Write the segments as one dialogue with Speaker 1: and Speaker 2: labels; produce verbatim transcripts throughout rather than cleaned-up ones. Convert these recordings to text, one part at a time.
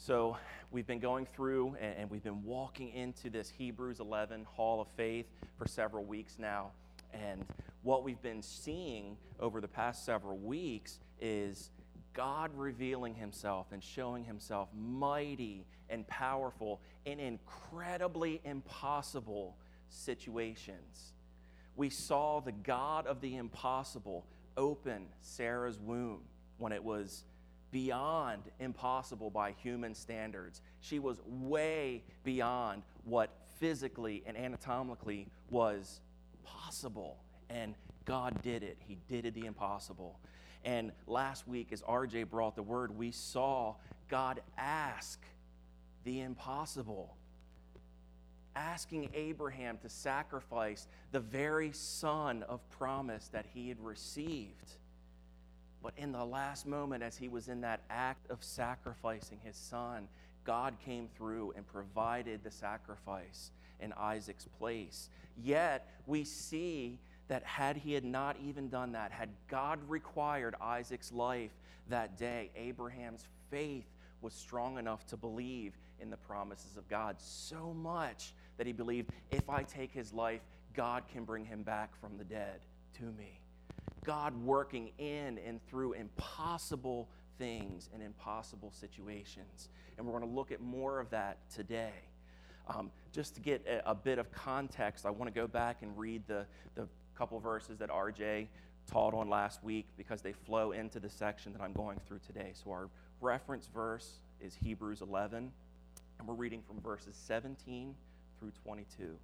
Speaker 1: So we've been going through and, and we've been walking into this Hebrews eleven Hall of Faith for several weeks now. And what we've been seeing over the past several weeks is God revealing himself and showing himself mighty and powerful in incredibly impossible situations. We saw the God of the impossible open Sarah's womb when it was beyond impossible by human standards. She was way beyond what physically and anatomically was possible. And God did it. He did the impossible. And last week, as R J brought the word, we saw God ask the impossible, asking Abraham to sacrifice the very son of promise that he had received. But in the last moment, as he was in that act of sacrificing his son, God came through and provided the sacrifice in Isaac's place. Yet, we see that had he had not even done that, had God required Isaac's life that day, Abraham's faith was strong enough to believe in the promises of God, so much that he believed, if I take his life, God can bring him back from the dead to me. God working in and through impossible things and impossible situations. And we're going to look at more of that today. Um, just to get a, a bit of context, I want to go back and read the, the couple verses that R J taught on last week because they flow into the section that I'm going through today. So our reference verse is Hebrews eleven, and we're reading from verses seventeen through twenty-two.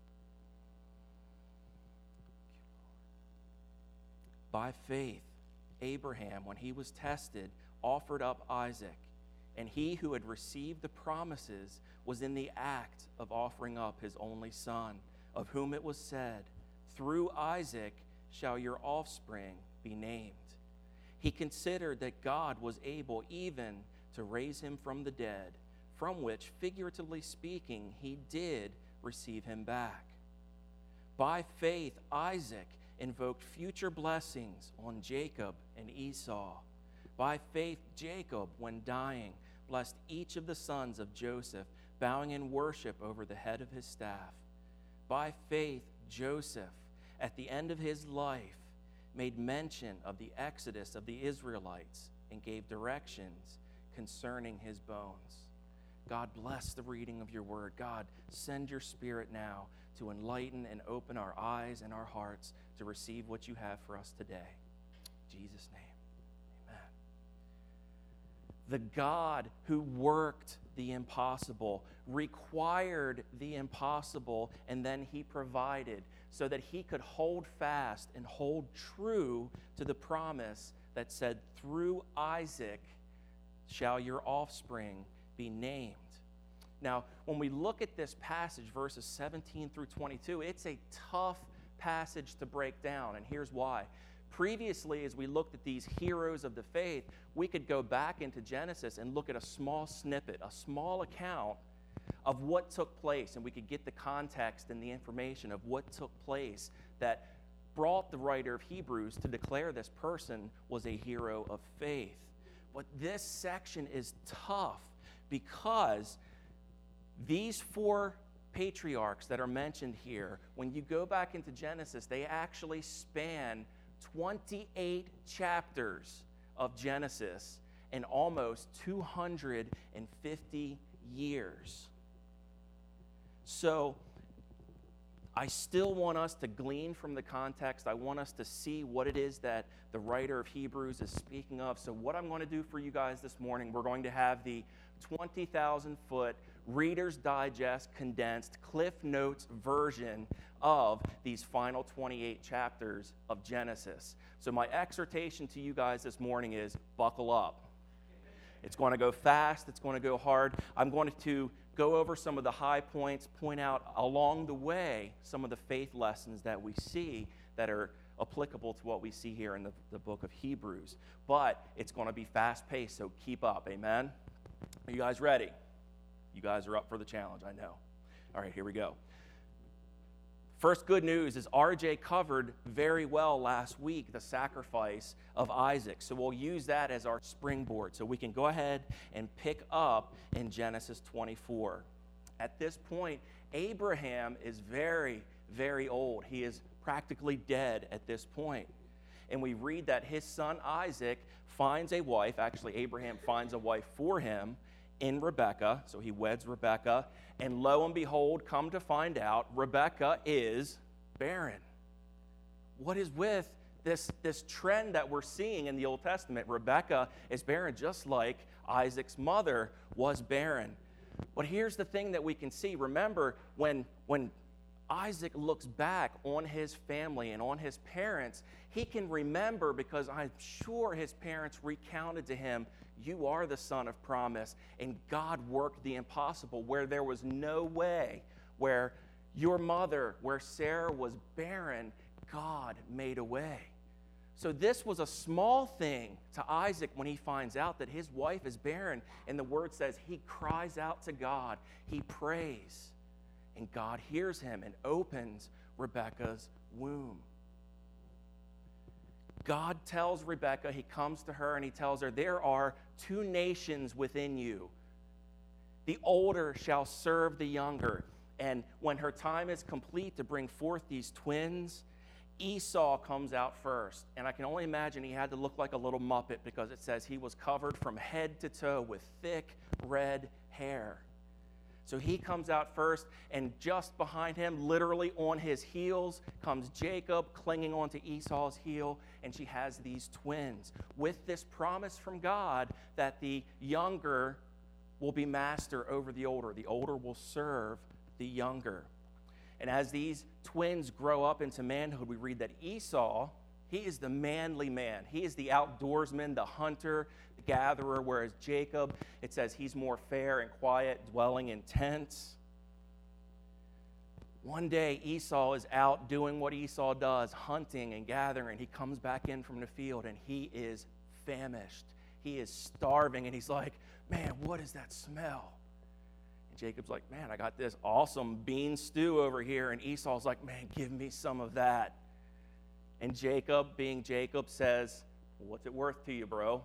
Speaker 1: By faith, Abraham, when he was tested, offered up Isaac, and he who had received the promises was in the act of offering up his only son, of whom it was said, "Through Isaac shall your offspring be named." He considered that God was able even to raise him from the dead, from which, figuratively speaking, he did receive him back. By faith, Isaac invoked future blessings on Jacob and Esau. By faith, Jacob, when dying, blessed each of the sons of Joseph, bowing in worship over the head of his staff. By faith, Joseph, at the end of his life, made mention of the exodus of the Israelites and gave directions concerning his bones. God, bless the reading of your word. God, send your Spirit now to enlighten and open our eyes and our hearts to receive what you have for us today. In Jesus' name, amen. The God who worked the impossible required the impossible, and then he provided so that he could hold fast and hold true to the promise that said, "Through Isaac shall your offspring be named." Now, when we look at this passage, verses seventeen through twenty-two, it's a tough passage to break down, and here's why. Previously, as we looked at these heroes of the faith, we could go back into Genesis and look at a small snippet, a small account of what took place, and we could get the context and the information of what took place that brought the writer of Hebrews to declare this person was a hero of faith. But this section is tough because these four patriarchs that are mentioned here, when you go back into Genesis, they actually span twenty-eight chapters of Genesis in almost two hundred fifty years. So I still want us to glean from the context. I want us to see what it is that the writer of Hebrews is speaking of. So what I'm going to do for you guys this morning, we're going to have the twenty thousand foot Reader's Digest condensed Cliff Notes version of these final twenty-eight chapters of Genesis. So my exhortation to you guys this morning is buckle up. It's going to go fast. It's going to go hard. I'm going to go over some of the high points, point out along the way some of the faith lessons that we see that are applicable to what we see here in the, the book of Hebrews. But it's going to be fast-paced, so keep up. Amen? Are you guys ready? You guys are up for the challenge, I know. All right, here we go. First good news is R J covered very well last week the sacrifice of Isaac. So we'll use that as our springboard. So we can go ahead and pick up in Genesis twenty-four. At this point, Abraham is very, very old. He is practically dead at this point. And we read that his son Isaac finds a wife. Actually, Abraham finds a wife for him in Rebekah. So he weds Rebekah. And lo and behold, come to find out, Rebekah is barren. What is with this, this trend that we're seeing in the Old Testament? Rebekah is barren just like Isaac's mother was barren. But here's the thing that we can see. Remember, when, when Isaac looks back on his family and on his parents, he can remember, because I'm sure his parents recounted to him, you are the son of promise, and God worked the impossible where there was no way, where your mother, where Sarah was barren, God made a way. So this was a small thing to Isaac when he finds out that his wife is barren, and the word says he cries out to God, he prays, and God hears him and opens Rebekah's womb. God tells Rebekah, he comes to her and he tells her, there are two nations within you. The older shall serve the younger. And when her time is complete to bring forth these twins, Esau comes out first. And I can only imagine he had to look like a little Muppet, because it says he was covered from head to toe with thick red hair. So he comes out first, and just behind him, literally on his heels, comes Jacob clinging onto Esau's heel, and she has these twins with this promise from God that the younger will be master over the older. The older will serve the younger. And as these twins grow up into manhood, we read that Esau, he is the manly man. He is the outdoorsman, the hunter, the gatherer, whereas Jacob, it says he's more fair and quiet, dwelling in tents. One day, Esau is out doing what Esau does, hunting and gathering. He comes back in from the field, and he is famished. He is starving, and he's like, man, what is that smell? And Jacob's like, man, I got this awesome bean stew over here. And Esau's like, man, give me some of that. And Jacob, being Jacob, says, well, what's it worth to you, bro?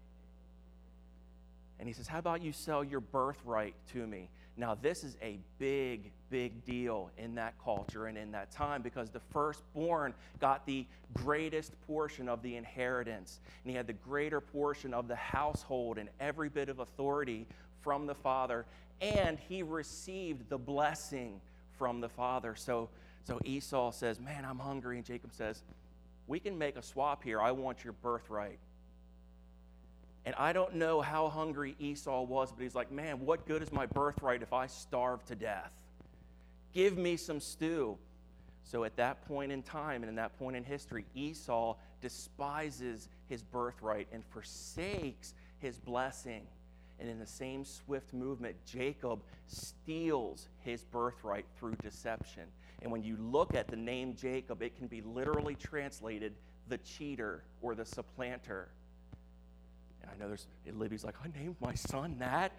Speaker 1: And he says, how about you sell your birthright to me? Now, this is a big, big deal in that culture and in that time, because the firstborn got the greatest portion of the inheritance, and he had the greater portion of the household and every bit of authority from the father, and he received the blessing from the father. So, so Esau says, man, I'm hungry, and Jacob says, we can make a swap here. I want your birthright. And I don't know how hungry Esau was, but he's like, man, what good is my birthright if I starve to death? Give me some stew. So at that point in time and in that point in history, Esau despises his birthright and forsakes his blessing. And in the same swift movement, Jacob steals his birthright through deception. And when you look at the name Jacob, it can be literally translated the cheater or the supplanter. And I know there's, Libby's like, I named my son that.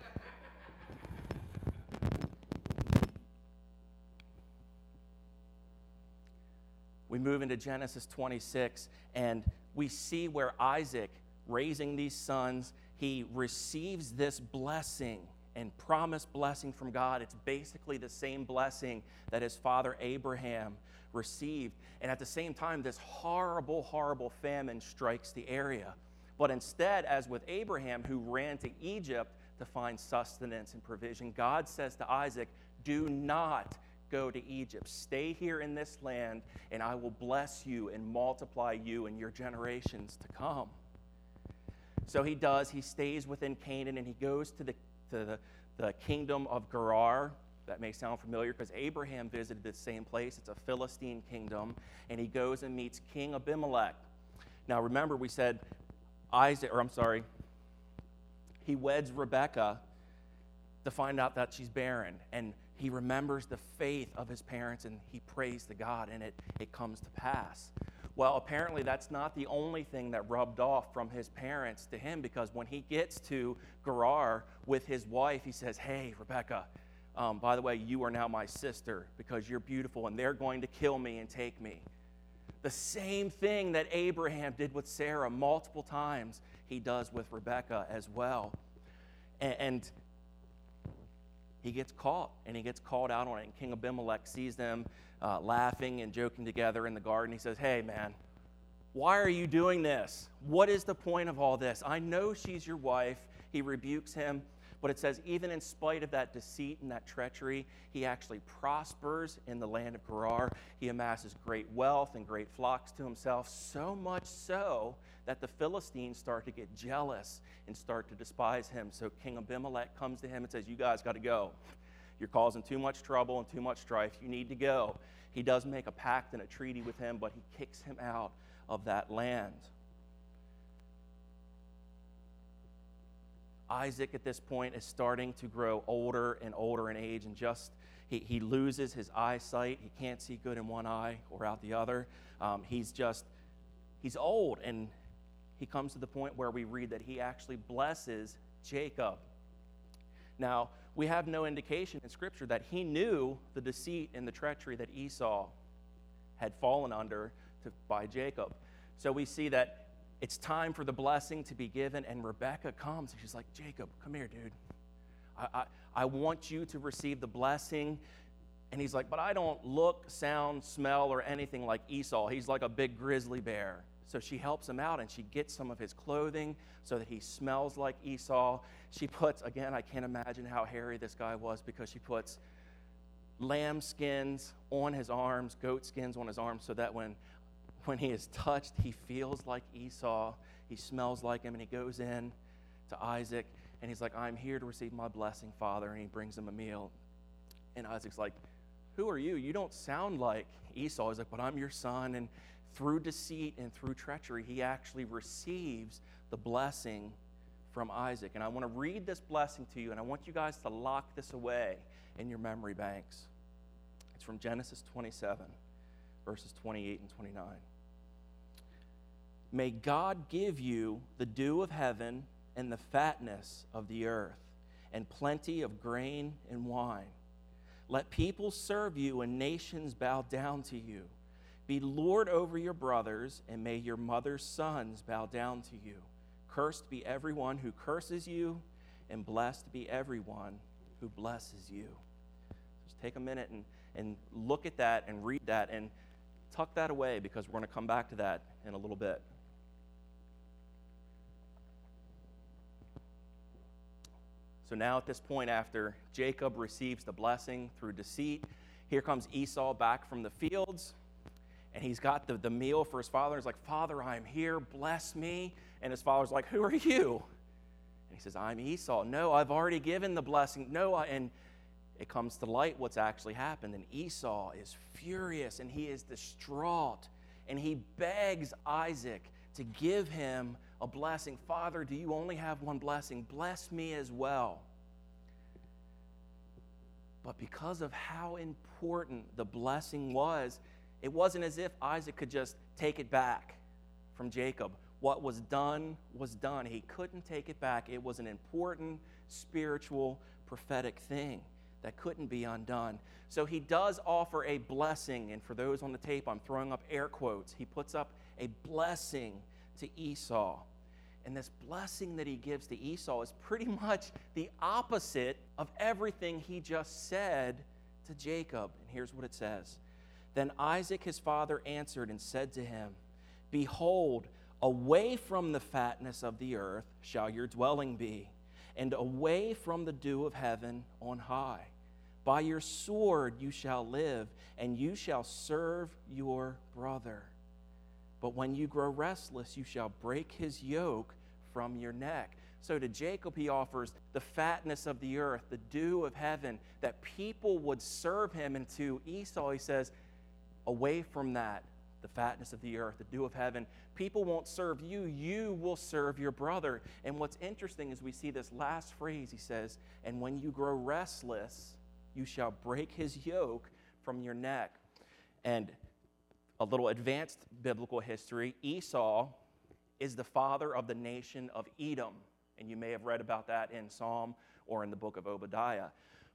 Speaker 1: We move into Genesis twenty-six, and we see where Isaac, raising these sons, he receives this blessing and promised blessing from God. It's basically the same blessing that his father Abraham received. And at the same time, this horrible, horrible famine strikes the area. But instead, as with Abraham, who ran to Egypt to find sustenance and provision, God says to Isaac, do not go to Egypt. Stay here in this land, and I will bless you and multiply you and your generations to come. So he does. He stays within Canaan, and he goes to the, to the, the kingdom of Gerar. That may sound familiar because Abraham visited this same place. It's a Philistine kingdom, and he goes and meets King Abimelech. Now, remember, we said Isaac, or I'm sorry, he weds Rebekah to find out that she's barren, and he remembers the faith of his parents, and he prays to God, and it, it comes to pass. Well, apparently that's not the only thing that rubbed off from his parents to him, because when he gets to Gerar with his wife, he says, hey, Rebekah, um, by the way, you are now my sister because you're beautiful, and they're going to kill me and take me. The same thing that Abraham did with Sarah multiple times, he does with Rebekah as well. And, and he gets caught, and he gets called out on it. And King Abimelech sees them uh, laughing and joking together in the garden. He says, hey, man, why are you doing this? What is the point of all this? I know she's your wife. He rebukes him. But it says, even in spite of that deceit and that treachery, he actually prospers in the land of Gerar. He amasses great wealth and great flocks to himself, so much so that the Philistines start to get jealous and start to despise him. So King Abimelech comes to him and says, you guys got to go. You're causing too much trouble and too much strife. You need to go. He does make a pact and a treaty with him, but he kicks him out of that land. Isaac at this point is starting to grow older and older in age, and just he, he loses his eyesight. He can't see good in one eye or out the other. Um, he's just, he's old, and he comes to the point where we read that he actually blesses Jacob. Now, we have no indication in Scripture that he knew the deceit and the treachery that Esau had fallen under to, by Jacob. So we see that it's time for the blessing to be given, and Rebekah comes, and she's like, Jacob, come here, dude. I, I, I want you to receive the blessing. And he's like, but I don't look, sound, smell, or anything like Esau. He's like a big grizzly bear. So she helps him out, and she gets some of his clothing so that he smells like Esau. She puts, again, I can't imagine how hairy this guy was, because she puts lamb skins on his arms, goat skins on his arms, so that when When he is touched, he feels like Esau. He smells like him, and he goes in to Isaac, and he's like, I'm here to receive my blessing, Father, and he brings him a meal. And Isaac's like, who are you? You don't sound like Esau. He's like, but I'm your son. And through deceit and through treachery, he actually receives the blessing from Isaac. And I want to read this blessing to you, and I want you guys to lock this away in your memory banks. It's from Genesis twenty-seven, verses twenty-eight and twenty-nine. May God give you the dew of heaven and the fatness of the earth, and plenty of grain and wine. Let people serve you and nations bow down to you. Be Lord over your brothers, and may your mother's sons bow down to you. Cursed be everyone who curses you, and blessed be everyone who blesses you. Just take a minute and, and look at that and read that and tuck that away, because we're going to come back to that in a little bit. So now at this point, after Jacob receives the blessing through deceit, here comes Esau back from the fields, and he's got the, the meal for his father. He's like, Father, I'm here, bless me. And his father's like, who are you? And he says, I'm Esau. No, I've already given the blessing. No, I, and it comes to light what's actually happened, and Esau is furious, and he is distraught, and he begs Isaac to give him a blessing. Father, do you only have one blessing? Bless me as well. But because of how important the blessing was, it wasn't as if Isaac could just take it back from Jacob. What was done was done. He couldn't take it back. It was an important spiritual, prophetic thing that couldn't be undone. So he does offer a blessing, and for those on the tape, I'm throwing up air quotes. He puts up a blessing to Esau. And this blessing that he gives to Esau is pretty much the opposite of everything he just said to Jacob. And here's what it says. Then Isaac his father answered and said to him, Behold, away from the fatness of the earth shall your dwelling be, and away from the dew of heaven on high. By your sword you shall live, and you shall serve your brother. But when you grow restless, you shall break his yoke from your neck. So to Jacob he offers the fatness of the earth, the dew of heaven, that people would serve him. And to Esau he says, away from that, the fatness of the earth, the dew of heaven, people won't serve you, you will serve your brother. And what's interesting is we see this last phrase. He says, and when you grow restless, you shall break his yoke from your neck. And a little advanced biblical history, Esau is the father of the nation of Edom. And you may have read about that in Psalm or in the book of Obadiah.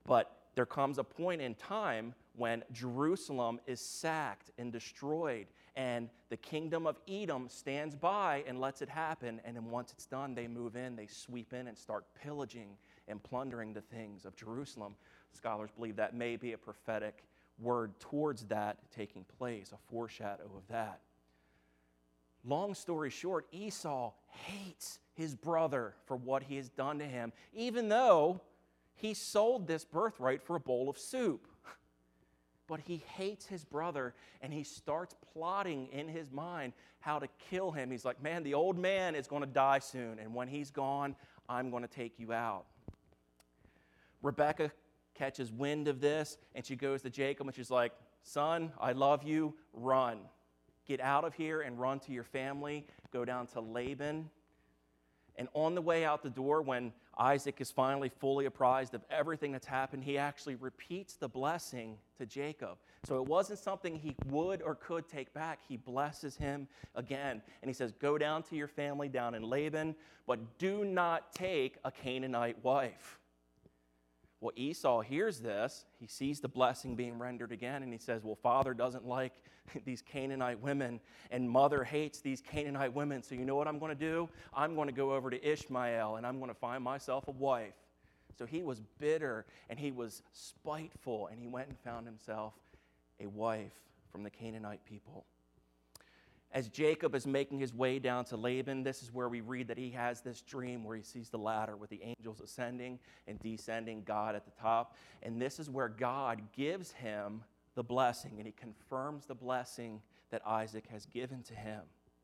Speaker 1: But there comes a point in time when Jerusalem is sacked and destroyed, and the kingdom of Edom stands by and lets it happen. And then once it's done, they move in, they sweep in and start pillaging and plundering the things of Jerusalem. Scholars believe that may be a prophetic word towards that taking place, a foreshadow of that. Long story short, Esau hates his brother for what he has done to him, even though he sold this birthright for a bowl of soup. But he hates his brother, and he starts plotting in his mind how to kill him. He's like, man, the old man is going to die soon, and when he's gone, I'm going to take you out. Rebekah catches wind of this, and she goes to Jacob, and she's like, son, I love you, run. Get out of here and run to your family. Go down to Laban. And on the way out the door, when Isaac is finally fully apprised of everything that's happened, he actually repeats the blessing to Jacob. So it wasn't something he would or could take back. He blesses him again. And he says, go down to your family down in Laban, but do not take a Canaanite wife. Well, Esau hears this. He sees the blessing being rendered again, and he says, well, father doesn't like these Canaanite women, and mother hates these Canaanite women. So you know what I'm going to do? I'm going to go over to Ishmael, and I'm going to find myself a wife. So he was bitter, and he was spiteful, and he went and found himself a wife from the Canaanite people. As Jacob is making his way down to Laban, this is where we read that he has this dream where he sees the ladder with the angels ascending and descending, God at the top. And this is where God gives him the blessing, and he confirms the blessing that Isaac has given to him.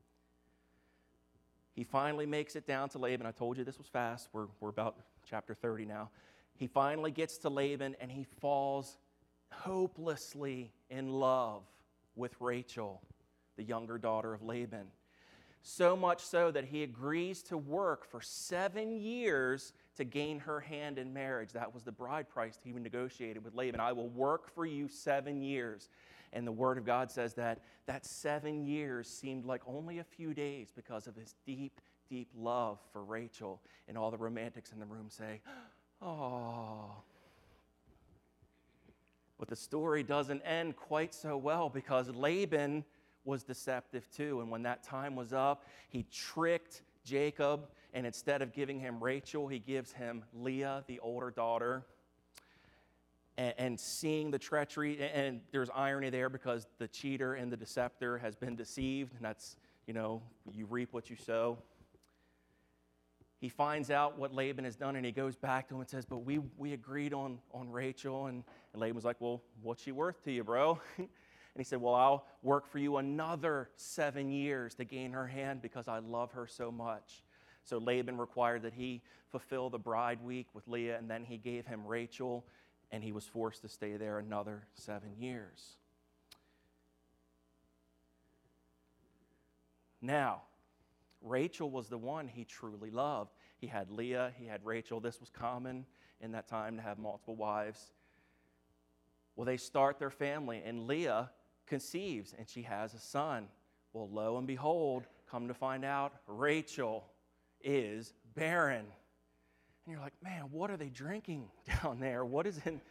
Speaker 1: He finally makes it down to Laban. I told you this was fast. We're, we're about chapter thirty now. He finally gets to Laban, and he falls hopelessly in love with Rachel, the younger daughter of Laban. So much so that he agrees to work for seven years to gain her hand in marriage. That was the bride price he negotiated with Laban. I will work for you seven years. And the Word of God says that that seven years seemed like only a few days because of his deep, deep love for Rachel. And all the romantics in the room say, oh. But the story doesn't end quite so well, because Laban was deceptive too. And when that time was up, he tricked Jacob, and instead of giving him Rachel, he gives him Leah, the older daughter. And, and seeing the treachery, and, and there's irony there, because the cheater and the deceptor has been deceived, and that's, you know, you reap what you sow. He finds out what Laban has done, and he goes back to him and says, but we, we agreed on, on Rachel. And, and Laban was like, well, what's she worth to you, bro? And he said, well, I'll work for you another seven years to gain her hand because I love her so much. So Laban required that he fulfill the bride week with Leah, and then he gave him Rachel, and he was forced to stay there another seven years. Now, Rachel was the one he truly loved. He had Leah, he had Rachel. This was common in that time to have multiple wives. Well, they start their family, and Leah conceives, and she has a son. Well, lo and behold, come to find out, Rachel is barren. And you're like, man, what are they drinking down there? What is in?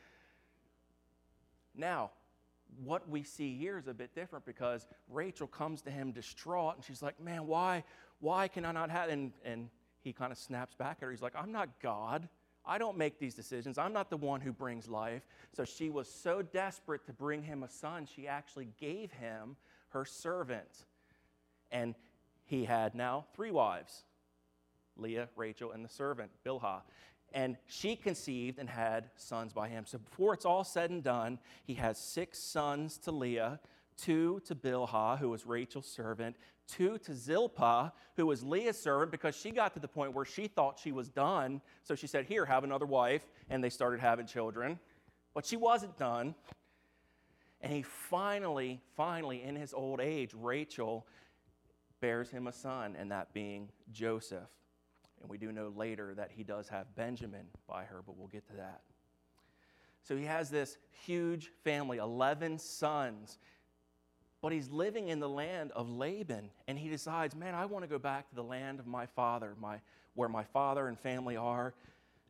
Speaker 1: Now, what we see here is a bit different, because Rachel comes to him distraught, and she's like, man, why, why can I not have? And, and he kind of snaps back at her. He's like, I'm not God. I don't make these decisions. I'm not the one who brings life. So she was so desperate to bring him a son, she actually gave him her servant. And he had now three wives, Leah, Rachel, and the servant, Bilhah. And she conceived and had sons by him. So before it's all said and done, he has six sons to Leah, two to Bilhah, who was Rachel's servant, two to Zilpah, who was Leah's servant, because she got to the point where she thought she was done. So she said, here, have another wife. And they started having children. But she wasn't done. And he finally, finally, in his old age, Rachel bears him a son, and that being Joseph. And we do know later that he does have Benjamin by her, but we'll get to that. So he has this huge family, eleven sons. But he's living in the land of Laban, and he decides, man, I want to go back to the land of my father, my, where my father and family are.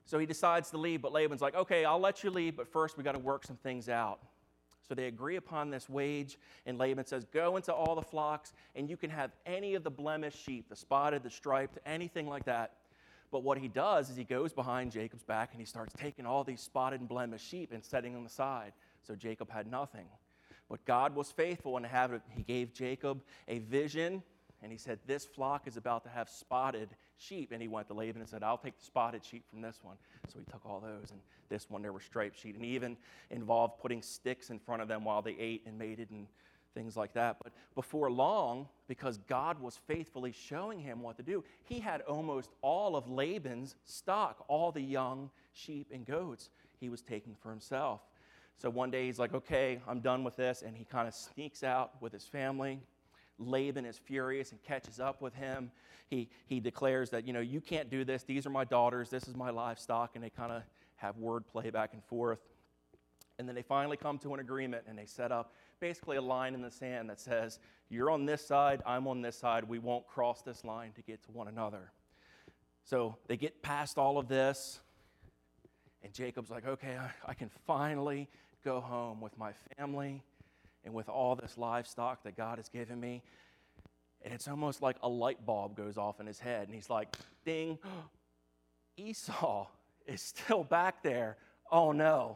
Speaker 1: So he decides to leave, but Laban's like, okay, I'll let you leave, but first we got to work some things out. So they agree upon this wage, and Laban says, go into all the flocks, and you can have any of the blemished sheep, the spotted, the striped, anything like that. But what he does is he goes behind Jacob's back, and he starts taking all these spotted and blemished sheep and setting them aside. So Jacob had nothing. But God was faithful, and he gave Jacob a vision, and he said, this flock is about to have spotted sheep. And he went to Laban and said, I'll take the spotted sheep from this one. So he took all those, and this one, there were striped sheep. And he even involved putting sticks in front of them while they ate and mated and things like that. But before long, because God was faithfully showing him what to do, he had almost all of Laban's stock, all the young sheep and goats he was taking for himself. So one day he's like, okay, I'm done with this. And he kind of sneaks out with his family. Laban is furious and catches up with him. He he declares that, you know, you can't do this. These are my daughters. This is my livestock. And they kind of have word play back and forth. And then they finally come to an agreement, and they set up basically a line in the sand that says, you're on this side, I'm on this side. We won't cross this line to get to one another. So they get past all of this, and Jacob's like, okay, I, I can finally go home with my family and with all this livestock that God has given me. And it's almost like a light bulb goes off in his head. And he's like, ding, Esau is still back there. Oh, no.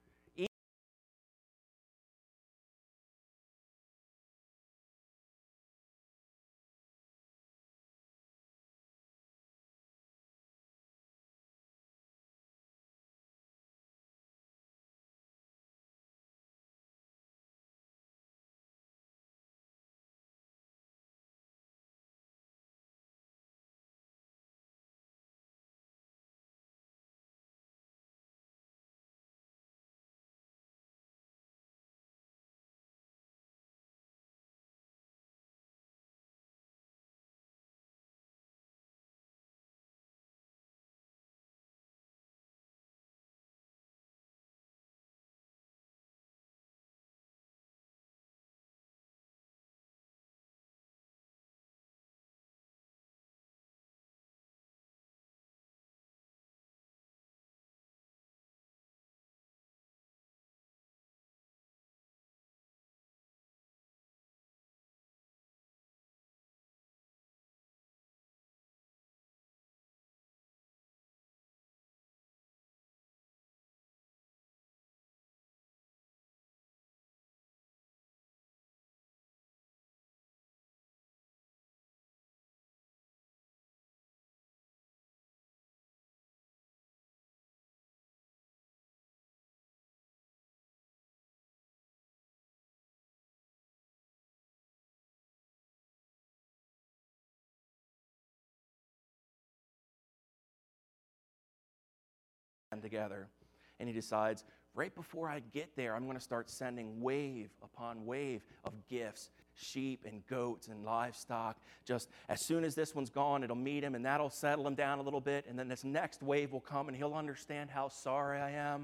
Speaker 1: Together, and he decides, right before I get there, I'm going to start sending wave upon wave of gifts, sheep and goats and livestock. Just as soon as this one's gone, it'll meet him, and that'll settle him down a little bit, and then this next wave will come, and he'll understand how sorry I am.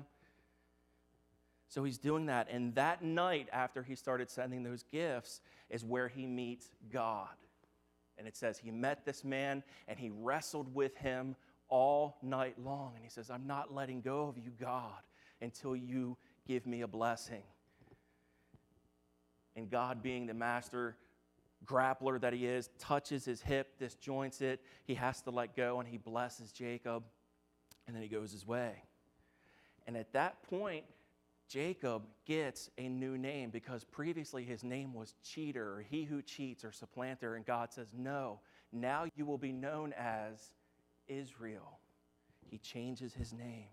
Speaker 1: So he's doing that, and that night after he started sending those gifts is where he meets God. And it says he met this man, and he wrestled with him all night long. And he says, I'm not letting go of you, God, until you give me a blessing. And God, being the master grappler that he is, touches his hip, disjoints it. He has to let go, and he blesses Jacob, and then he goes his way. And at that point, Jacob gets a new name, because previously his name was cheater, or he who cheats, or supplanter. And God says, no, now you will be known as Israel. He changes his name.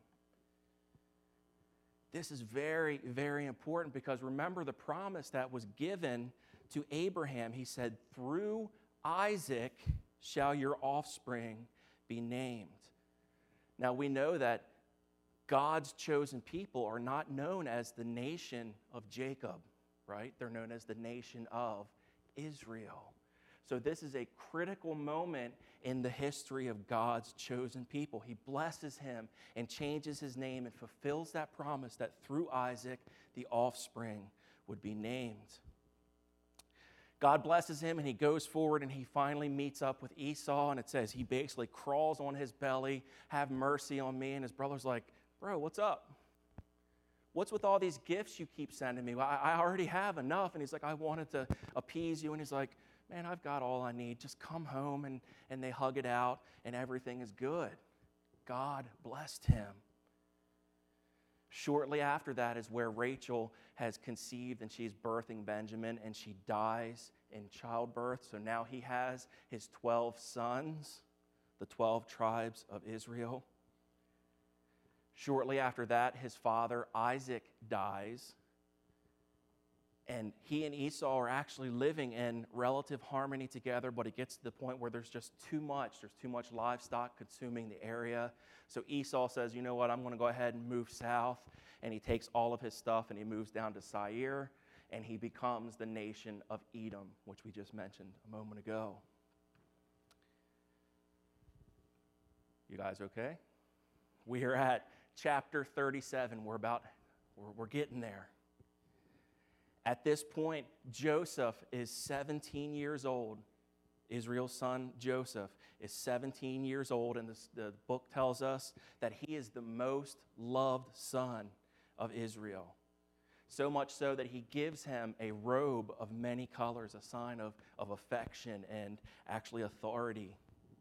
Speaker 1: This is very, very important, because remember the promise that was given to Abraham. He said, through Isaac shall your offspring be named. Now we know that God's chosen people are not known as the nation of Jacob, right? They're known as the nation of Israel. So this is a critical moment in the history of God's chosen people. He blesses him and changes his name and fulfills that promise that through Isaac, the offspring would be named. God blesses him, and he goes forward, and he finally meets up with Esau, and it says he basically crawls on his belly, have mercy on me, and his brother's like, bro, what's up? What's with all these gifts you keep sending me? Well, I, I already have enough. And he's like, I wanted to appease you. And he's like, man, I've got all I need. Just come home. And, and they hug it out, and everything is good. God blessed him. Shortly after that is where Rachel has conceived, and she's birthing Benjamin, and she dies in childbirth. So now he has his twelve sons, the twelve tribes of Israel. Shortly after that, his father Isaac dies, and he and Esau are actually living in relative harmony together, but it gets to the point where there's just too much. There's too much livestock consuming the area. So Esau says, you know what, I'm going to go ahead and move south, and he takes all of his stuff, and he moves down to Seir, and he becomes the nation of Edom, which we just mentioned a moment ago. You guys okay? We are at chapter thirty-seven. We're about, we're, we're getting there. At this point, Joseph is seventeen years old. Israel's son, Joseph, is seventeen years old, and this, the book tells us that he is the most loved son of Israel. So much so that he gives him a robe of many colors, a sign of, of affection and actually authority.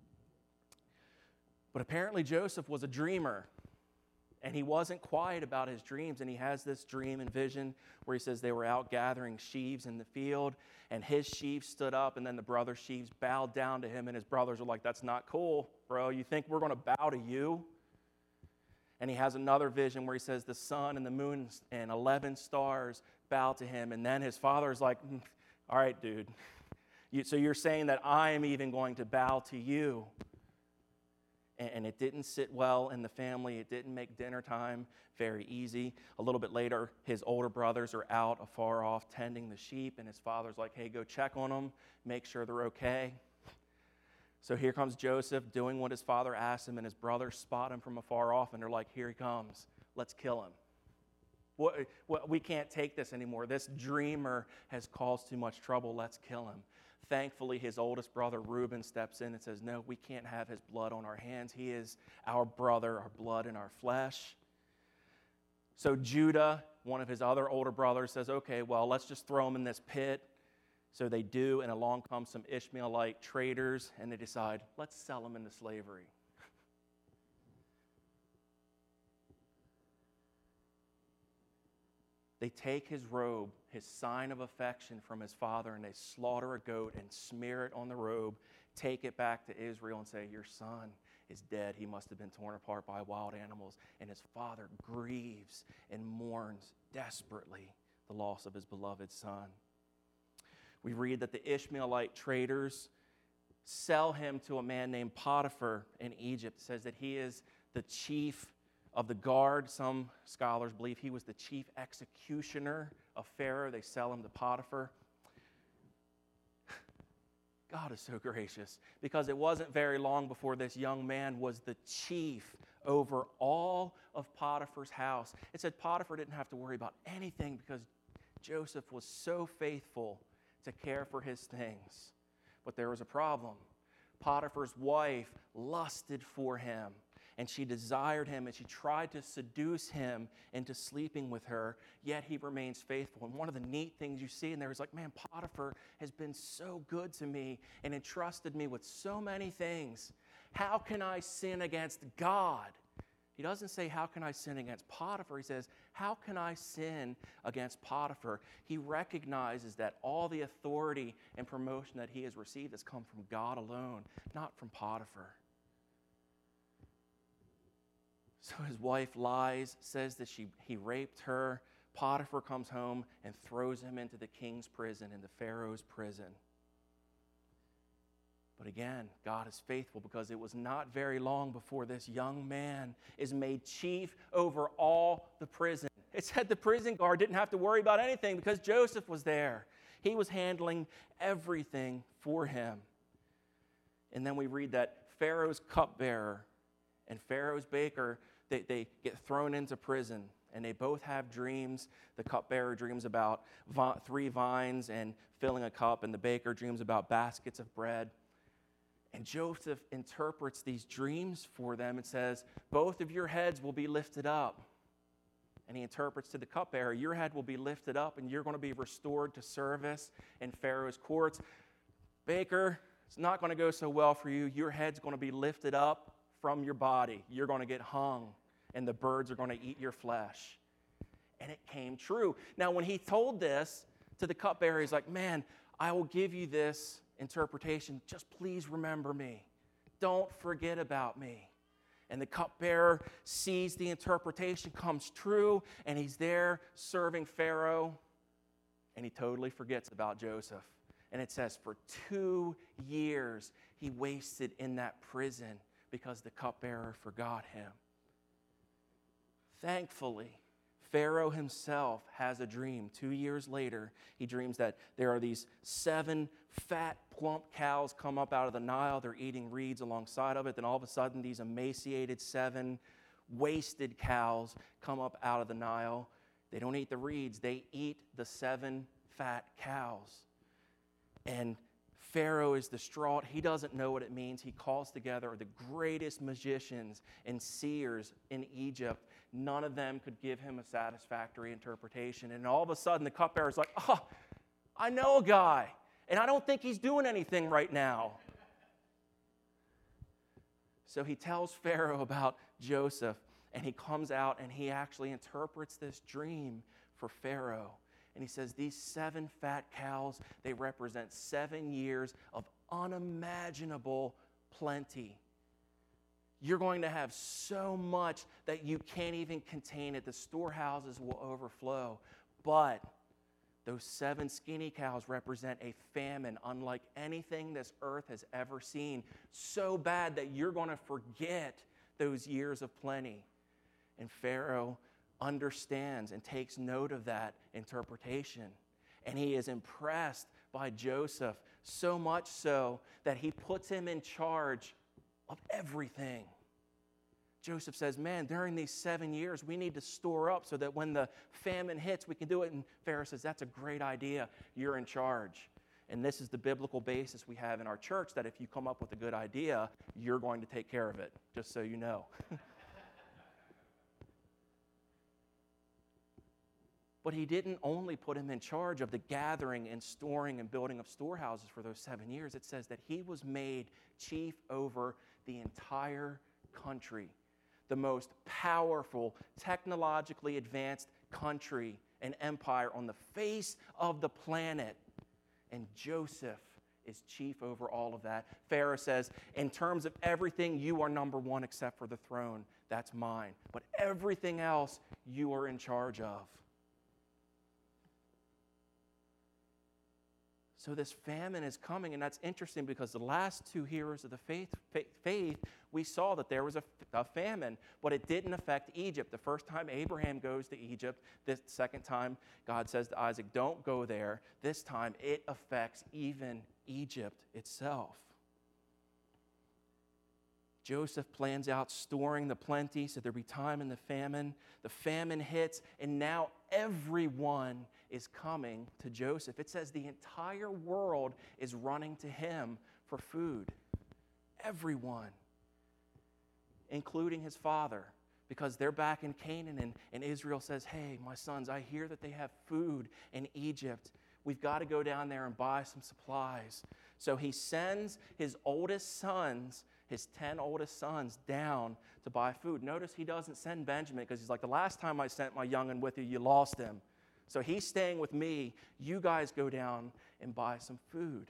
Speaker 1: But apparently Joseph was a dreamer. And he wasn't quiet about his dreams, and he has this dream and vision where he says they were out gathering sheaves in the field, and his sheaves stood up, and then the brother's sheaves bowed down to him, and his brothers are like, that's not cool, bro. You think we're going to bow to you? And he has another vision where he says the sun and the moon and eleven stars bow to him, and then his father's like, all right, dude, you, so you're saying that I am even going to bow to you? And it didn't sit well in the family. It didn't make dinner time very easy. A little bit later, his older brothers are out afar off tending the sheep, and his father's like, hey, go check on them, make sure they're okay. So here comes Joseph doing what his father asked him, and his brothers spot him from afar off, and they're like, here he comes. Let's kill him. What, what, we can't take this anymore. This dreamer has caused too much trouble. Let's kill him. Thankfully, his oldest brother, Reuben, steps in and says, no, we can't have his blood on our hands. He is our brother, our blood and our flesh. So Judah, one of his other older brothers, says, okay, well, let's just throw him in this pit. So they do, and along come some Ishmaelite traders, and they decide, let's sell him into slavery. They take his robe, his sign of affection from his father, and they slaughter a goat and smear it on the robe, take it back to Israel and say, your son is dead. He must have been torn apart by wild animals. And his father grieves and mourns desperately the loss of his beloved son. We read that the Ishmaelite traders sell him to a man named Potiphar in Egypt. It says that he is the chief of the guard. Some scholars believe he was the chief executioner of Pharaoh. They sell him to Potiphar. God is so gracious, because it wasn't very long before this young man was the chief over all of Potiphar's house. It said Potiphar didn't have to worry about anything because Joseph was so faithful to care for his things. But there was a problem. Potiphar's wife lusted for him, and she desired him, and she tried to seduce him into sleeping with her, yet he remains faithful. And one of the neat things you see in there is like, man, Potiphar has been so good to me and entrusted me with so many things. How can I sin against God? He doesn't say, how can I sin against Potiphar? He says, how can I sin against Potiphar? He recognizes that all the authority and promotion that he has received has come from God alone, not from Potiphar. So his wife lies, says that she, he raped her. Potiphar comes home and throws him into the king's prison, into Pharaoh's prison. But again, God is faithful, because it was not very long before this young man is made chief over all the prison. It said the prison guard didn't have to worry about anything because Joseph was there. He was handling everything for him. And then we read that Pharaoh's cupbearer and Pharaoh's baker, they, they get thrown into prison. and they both have dreams. The cupbearer dreams about vi- three vines and filling a cup, and the baker dreams about baskets of bread. And Joseph interprets these dreams for them and says, both of your heads will be lifted up. And he interprets to the cupbearer, your head will be lifted up and you're going to be restored to service in Pharaoh's courts. Baker, it's not going to go so well for you. Your head's going to be lifted up from your body. You're going to get hung, and the birds are going to eat your flesh. And it came true. Now, when he told this to the cupbearer, he's like, man, I will give you this interpretation. Just please remember me. Don't forget about me. And the cupbearer sees the interpretation comes true, and he's there serving Pharaoh, and he totally forgets about Joseph. And it says for two years he wasted in that prison because the cupbearer forgot him. Thankfully, Pharaoh himself has a dream. Two years later, he dreams that there are these seven fat, plump cows come up out of the Nile. They're eating reeds alongside of it. Then all of a sudden, these emaciated seven wasted cows come up out of the Nile. They don't eat the reeds. They eat the seven fat cows. And Pharaoh is distraught. He doesn't know what it means. He calls together the greatest magicians and seers in Egypt. None of them could give him a satisfactory interpretation. And all of a sudden, the cupbearer's like, oh, I know a guy, and I don't think he's doing anything right now. So he tells Pharaoh about Joseph, and he comes out and he actually interprets this dream for Pharaoh. And he says, these seven fat cows, they represent seven years of unimaginable plenty. You're going to have so much that you can't even contain it. The storehouses will overflow. But those seven skinny cows represent a famine unlike anything this earth has ever seen. So bad that you're going to forget those years of plenty. And Pharaoh understands and takes note of that interpretation. And he is impressed by Joseph, so much so that he puts him in charge of everything. Joseph says, man, during these seven years, we need to store up so that when the famine hits, we can do it. And Pharaoh says, that's a great idea. You're in charge. And this is the biblical basis we have in our church, that if you come up with a good idea, you're going to take care of it, just so you know. But he didn't only put him in charge of the gathering and storing and building of storehouses for those seven years. It says that he was made chief over the entire country, the most powerful, technologically advanced country and empire on the face of the planet. And Joseph is chief over all of that. Pharaoh says, in terms of everything, you are number one except for the throne. That's mine. But everything else, you are in charge of. So this famine is coming, and that's interesting because the last two heroes of the faith, faith, faith we saw that there was a, a famine, but it didn't affect Egypt. The first time Abraham goes to Egypt, the second time God says to Isaac, don't go there. This time it affects even Egypt itself. Joseph plans out storing the plenty so there'll be time in the famine. The famine hits, and now everyone is coming to Joseph. It says the entire world is running to him for food. Everyone, including his father, because they're back in Canaan, and, and Israel says, hey, my sons, I hear that they have food in Egypt. We've got to go down there and buy some supplies. So he sends his oldest sons, his ten oldest sons, down to buy food. Notice he doesn't send Benjamin because he's like, the last time I sent my young'un with you, you lost him. So he's staying with me. You guys go down and buy some food.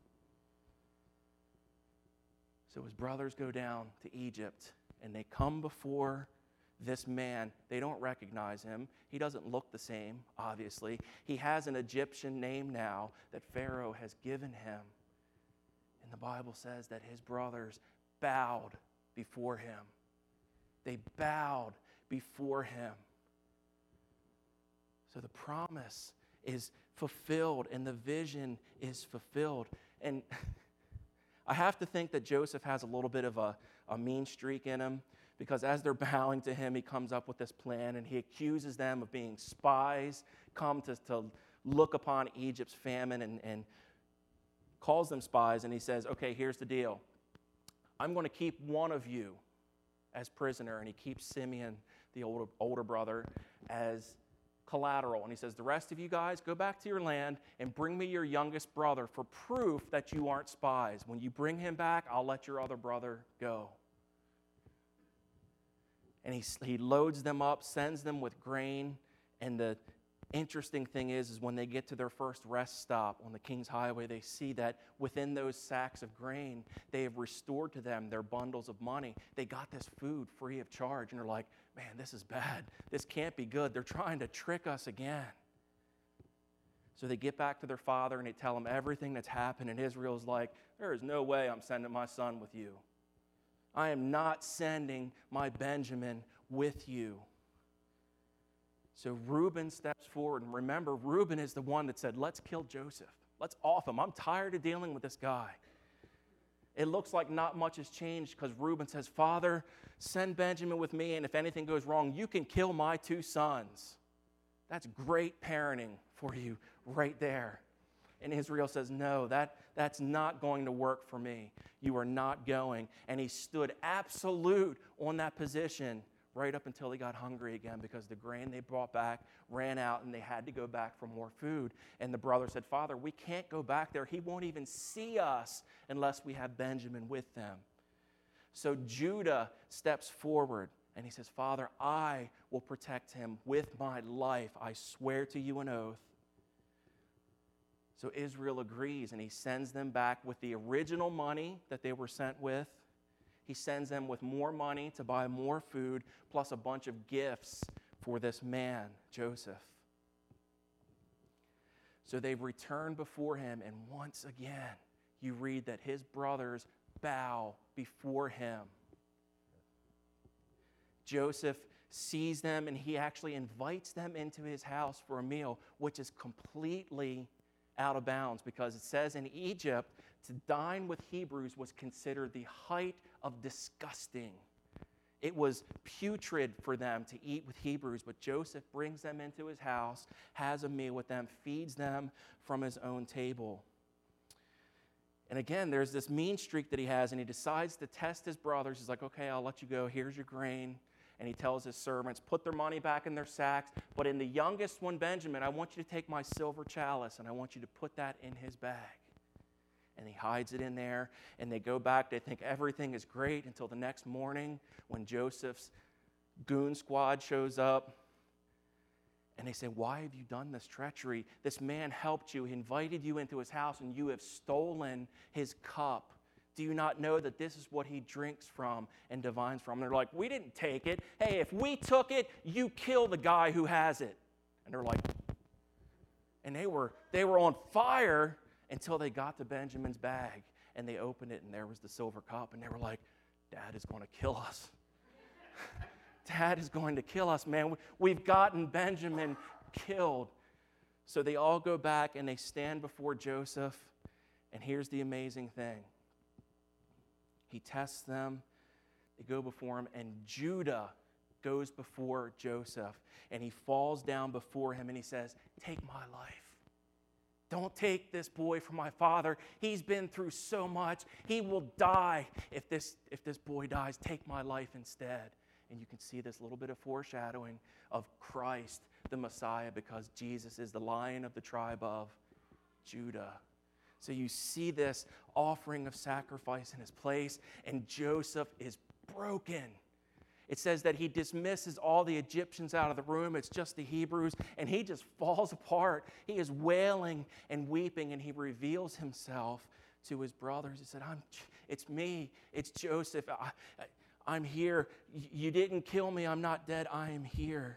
Speaker 1: So his brothers go down to Egypt, and they come before this man. They don't recognize him. He doesn't look the same, obviously. He has an Egyptian name now that Pharaoh has given him. And the Bible says that his brothers bowed before him. They bowed before him. So the promise is fulfilled and the vision is fulfilled. And I have to think that Joseph has a little bit of a, a mean streak in him, Because as they're bowing to him, he comes up with this plan, and he accuses them of being spies, come to, to look upon Egypt's famine, and, and calls them spies, and he says, okay, here's the deal. I'm going to keep one of you as prisoner, and he keeps Simeon, the older, older brother, as collateral. And he says, the rest of you guys, go back to your land and bring me your youngest brother for proof that you aren't spies. When you bring him back, I'll let your other brother go. And he, he loads them up, sends them with grain. And the interesting thing is, is when they get to their first rest stop on the King's Highway, they see that within those sacks of grain, they have restored to them their bundles of money. They got this food free of charge. And they're like, man, this is bad. This can't be good. They're trying to trick us again. So they get back to their father and they tell him everything that's happened. And Israel's like, there is no way I'm sending my son with you. I am not sending my Benjamin with you. So Reuben steps forward. And remember, Reuben is the one that said, let's kill Joseph. Let's off him. I'm tired of dealing with this guy. It looks like not much has changed because Reuben says, Father, send Benjamin with me, and if anything goes wrong, you can kill my two sons. That's great parenting for you right there. And Israel says, no, that, that's not going to work for me. You are not going. And he stood absolute on that position right up until he got hungry again, because the grain they brought back ran out and they had to go back for more food. And the brother said, Father, we can't go back there. He won't even see us unless we have Benjamin with them. So Judah steps forward and he says, Father, I will protect him with my life. I swear to you an oath. So Israel agrees, and he sends them back with the original money that they were sent with. He sends them with more money to buy more food, plus a bunch of gifts for this man, Joseph. So they return before him, and once again, you read that his brothers bow before him. Joseph sees them, and he actually invites them into his house for a meal, which is completely out of bounds, because it says in Egypt, to dine with Hebrews was considered the height of disgusting. It was putrid for them to eat with Hebrews, but Joseph brings them into his house, has a meal with them, feeds them from his own table. And again, there's this mean streak that he has, and he decides to test his brothers. He's like, okay, I'll let you go. Here's your grain. And he tells his servants, put their money back in their sacks. But in the youngest one, Benjamin, I want you to take my silver chalice, and I want you to put that in his bag. And he hides it in there, and they go back. They think everything is great until the next morning when Joseph's goon squad shows up. And they say, why have you done this treachery? This man helped you. He invited you into his house, and you have stolen his cup. Do you not know that this is what he drinks from and divines from? And they're like, we didn't take it. Hey, if we took it, you kill the guy who has it. And they're like, and they were they were on fire until they got to Benjamin's bag. And they opened it, and there was the silver cup. And they were like, Dad is going to kill us. Dad is going to kill us, man. We've gotten Benjamin killed. So they all go back, and they stand before Joseph. And here's the amazing thing. He tests them. They go before him, and Judah goes before Joseph, and he falls down before him, and he says, take my life. Don't take this boy from my father. He's been through so much. He will die if this, if this boy dies. Take my life instead. And you can see this little bit of foreshadowing of Christ, the Messiah, because Jesus is the Lion of the tribe of Judah. So you see this offering of sacrifice in his place, and Joseph is broken. It says that he dismisses all the Egyptians out of the room. It's just the Hebrews, and he just falls apart. He is wailing and weeping, and he reveals himself to his brothers. He said, I'm, it's me. It's Joseph. I, I, I'm here. You didn't kill me. I'm not dead. I am here.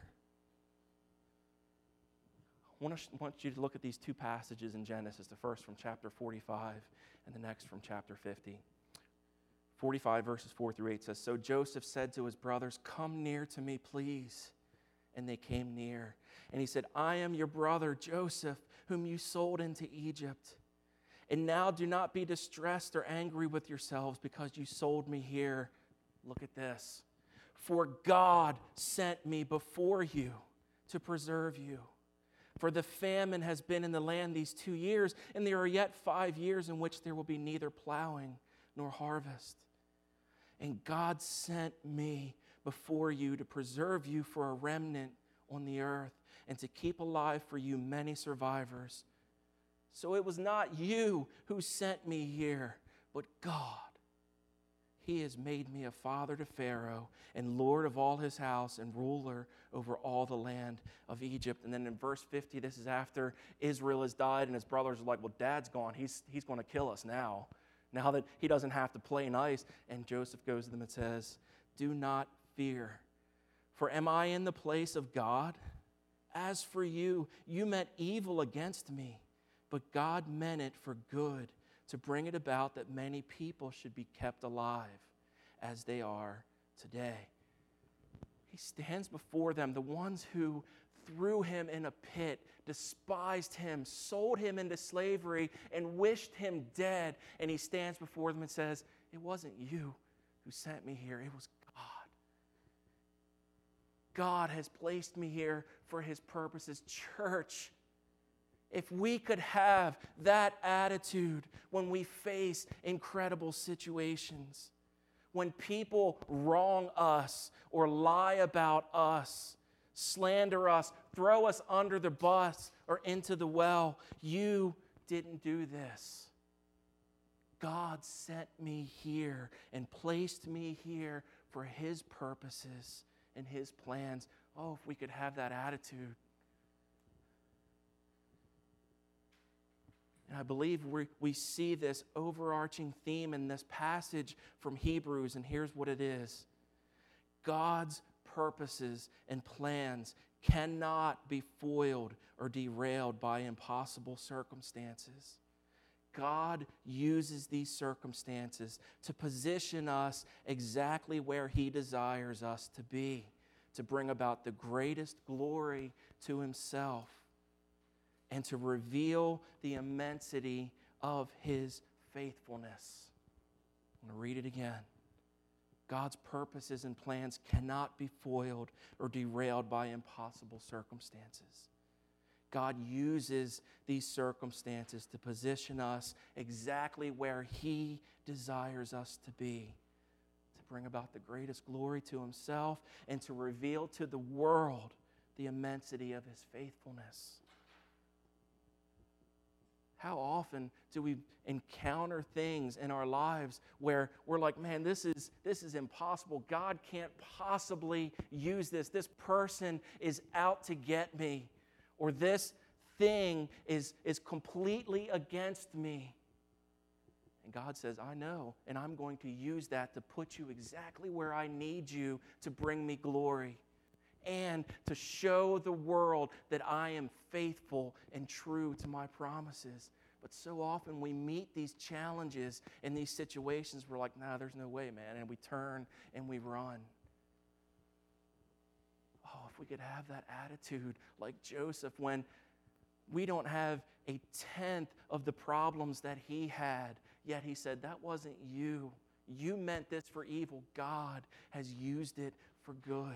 Speaker 1: I want you to look at these two passages in Genesis, the first from chapter forty-five and the next from chapter fifty. forty-five verses four through eight says, so Joseph said to his brothers, come near to me, please. And they came near. And he said, I am your brother Joseph, whom you sold into Egypt. And now do not be distressed or angry with yourselves because you sold me here. Look at this. For God sent me before you to preserve you. For the famine has been in the land these two years, and there are yet five years in which there will be neither plowing nor harvest. And God sent me before you to preserve you for a remnant on the earth, and to keep alive for you many survivors. So it was not you who sent me here, but God. He has made me a father to Pharaoh, and lord of all his house, and ruler over all the land of Egypt. And then in verse fifty, this is after Israel has died, and his brothers are like, well, Dad's gone. He's, he's going to kill us now, now that he doesn't have to play nice. And Joseph goes to them and says, do not fear, for am I in the place of God? As for you, you meant evil against me, but God meant it for good, to bring it about that many people should be kept alive as they are today. He stands before them, the ones who threw him in a pit, despised him, sold him into slavery, and wished him dead. And he stands before them and says, it wasn't you who sent me here, it was God. God has placed me here for his purposes. Church, if we could have that attitude when we face incredible situations, when people wrong us or lie about us, slander us, throw us under the bus or into the well, you didn't do this. God sent me here and placed me here for his purposes and his plans. Oh, if we could have that attitude. And I believe we we see this overarching theme in this passage from Hebrews, and here's what it is. God's purposes and plans cannot be foiled or derailed by impossible circumstances. God uses these circumstances to position us exactly where he desires us to be, to bring about the greatest glory to himself, and to reveal the immensity of his faithfulness. I'm going to read it again. God's purposes and plans cannot be foiled or derailed by impossible circumstances. God uses these circumstances to position us exactly where he desires us to be, to bring about the greatest glory to himself and to reveal to the world the immensity of his faithfulness. How often do we encounter things in our lives where we're like, man, this is this is impossible. God can't possibly use this. This person is out to get me. Or this thing is, is completely against me. And God says, I know, and I'm going to use that to put you exactly where I need you to bring me glory and to show the world that I am faithful and true to my promises. But so often we meet these challenges in these situations, we're like, nah, there's no way, man, and we turn and we run. Oh, if we could have that attitude like Joseph when we don't have a tenth of the problems that he had, yet he said, that wasn't you. You meant this for evil. God has used it for good.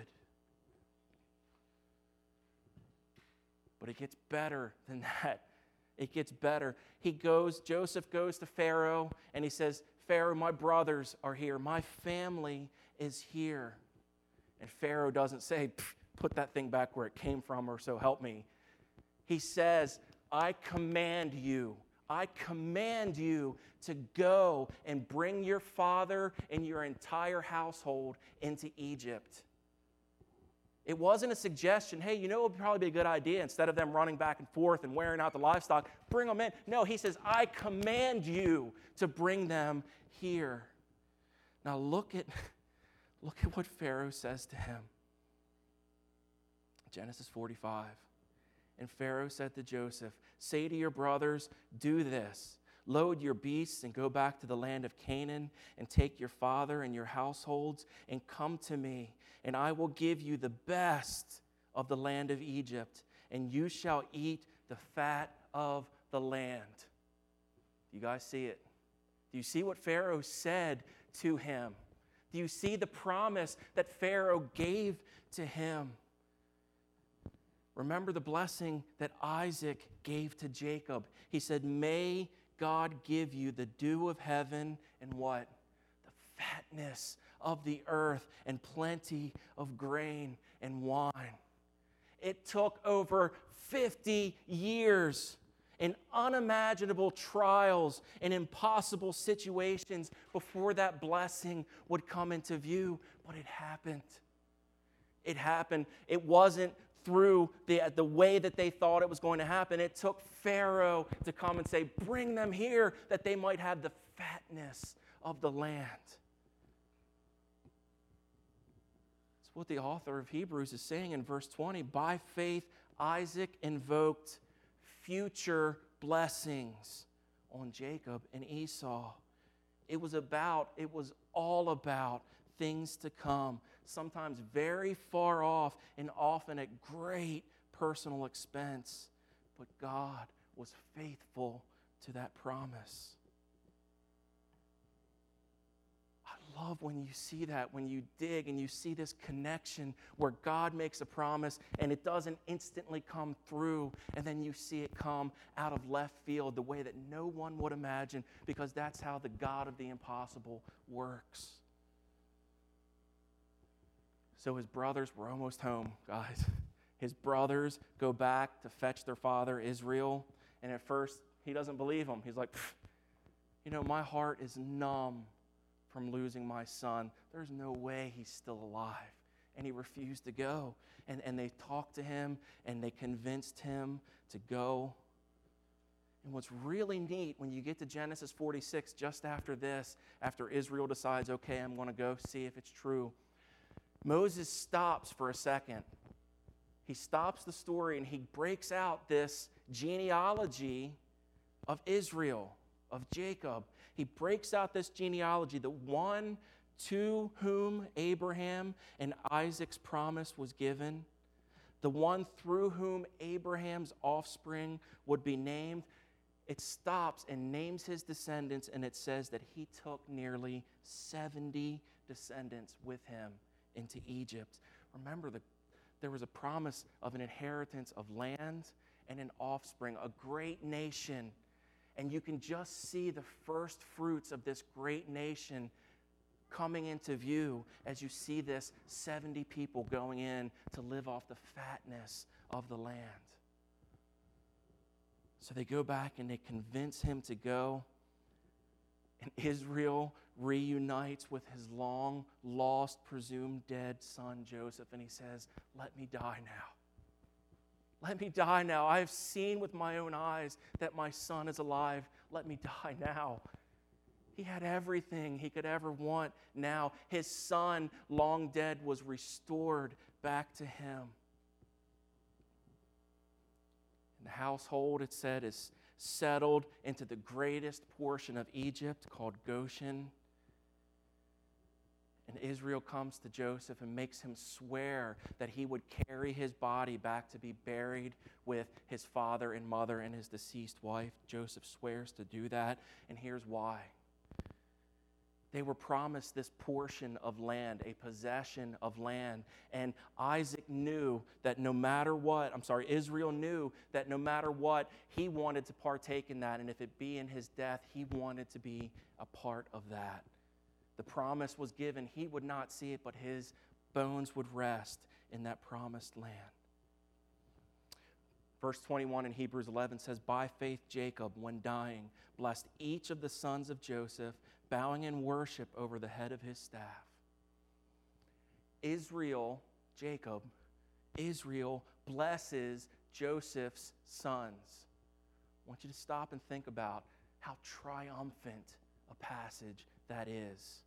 Speaker 1: But it gets better than that. It gets better. He goes, Joseph goes to Pharaoh and he says, Pharaoh, my brothers are here. My family is here. And Pharaoh doesn't say, put that thing back where it came from or so help me. He says, I command you, I command you to go and bring your father and your entire household into Egypt. It wasn't a suggestion, hey, you know it would probably be a good idea instead of them running back and forth and wearing out the livestock, bring them in. No, he says, I command you to bring them here. Now look at, look at what Pharaoh says to him. Genesis forty-five. And Pharaoh said to Joseph, say to your brothers, do this. Load your beasts and go back to the land of Canaan and take your father and your households and come to me, and I will give you the best of the land of Egypt, and you shall eat the fat of the land. Do you guys see it? Do you see what Pharaoh said to him? Do you see the promise that Pharaoh gave to him? Remember the blessing that Isaac gave to Jacob. He said, may God give you the dew of heaven and what? The fatness of the earth and plenty of grain and wine. It took over fifty years in unimaginable trials and impossible situations before that blessing would come into view, but it happened. It happened. It wasn't through the, the way that they thought it was going to happen. It took Pharaoh to come and say, bring them here that they might have the fatness of the land. That's what the author of Hebrews is saying in verse twenty. By faith, Isaac invoked future blessings on Jacob and Esau. It was about, it was all about things to come, sometimes very far off and often at great personal expense. But God was faithful to that promise. I love when you see that, when you dig and you see this connection where God makes a promise and it doesn't instantly come through, and then you see it come out of left field the way that no one would imagine, because that's how the God of the impossible works. So his brothers were almost home, guys. His brothers go back to fetch their father, Israel. And at first, he doesn't believe them. He's like, you know, my heart is numb from losing my son. There's no way he's still alive. And he refused to go. And, and they talked to him, and they convinced him to go. And what's really neat, when you get to Genesis forty-six, just after this, after Israel decides, okay, I'm going to go see if it's true, Moses stops for a second. He stops the story and he breaks out this genealogy of Israel, of Jacob. He breaks out this genealogy, the one to whom Abraham and Isaac's promise was given, the one through whom Abraham's offspring would be named. It stops and names his descendants, and it says that he took nearly seventy descendants with him into Egypt. Remember, the, there was a promise of an inheritance of land and an offspring, a great nation. And you can just see the first fruits of this great nation coming into view as you see this seventy people going in to live off the fatness of the land. So they go back and they convince him to go. And Israel reunites with his long lost, presumed dead son Joseph, and he says, let me die now. Let me die now. I have seen with my own eyes that my son is alive. Let me die now. He had everything he could ever want now. His son, long dead, was restored back to him. And the household, it said, is settled into the greatest portion of Egypt called Goshen. And Israel comes to Joseph and makes him swear that he would carry his body back to be buried with his father and mother and his deceased wife. Joseph swears to do that, and here's why. They were promised this portion of land, a possession of land. And Isaac knew that no matter what, I'm sorry, Israel knew that no matter what, he wanted to partake in that. And if it be in his death, he wanted to be a part of that. The promise was given. He would not see it, but his bones would rest in that promised land. Verse twenty-one in Hebrews eleven says, by faith Jacob, when dying, blessed each of the sons of Joseph, bowing in worship over the head of his staff. Israel, Jacob, Israel blesses Joseph's sons. I want you to stop and think about how triumphant a passage that is.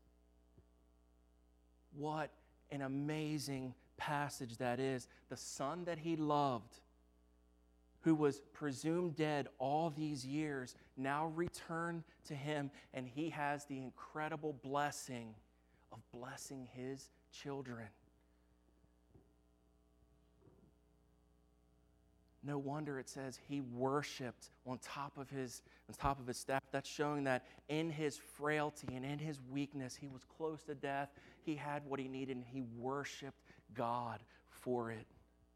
Speaker 1: What an amazing passage that is. The son that he loved, who was presumed dead all these years, now returned to him, and he has the incredible blessing of blessing his children. No wonder it says he worshiped on top of his on top of his staff. That's showing that in his frailty and in his weakness, he was close to death. He had what he needed, and he worshiped God for it.